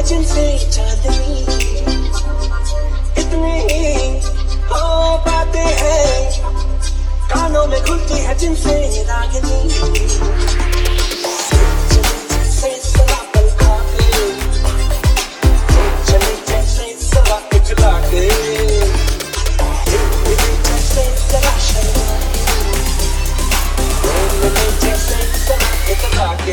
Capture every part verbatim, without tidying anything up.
जिनसे चांदनी इतनी ही हो पाते हैं, कानों में खुलती है जिनसे रागनी। जैसे सवा पल खाके, चले जैसे सवा इखला के, जैसे सवा शर्माए, मिले जैसे सवा इखला के।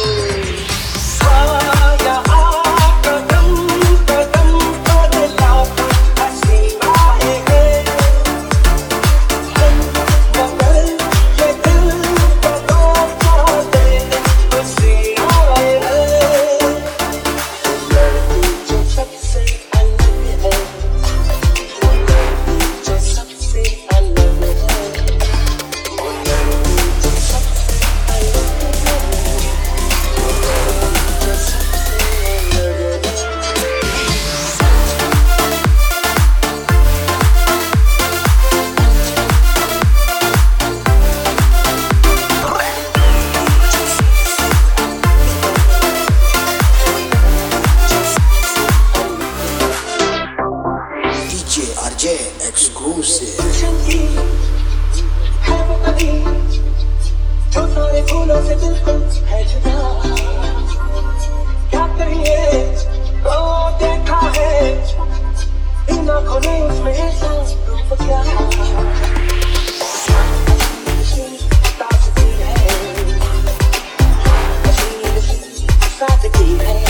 Exclusive. है वो कभी जो सारे फूलों से बिल्कुल है जुदा, क्या कहिए तो देखा है इन आँखों ने उसमें ऐसा रूप क्या। ताजगी है, सादगी है।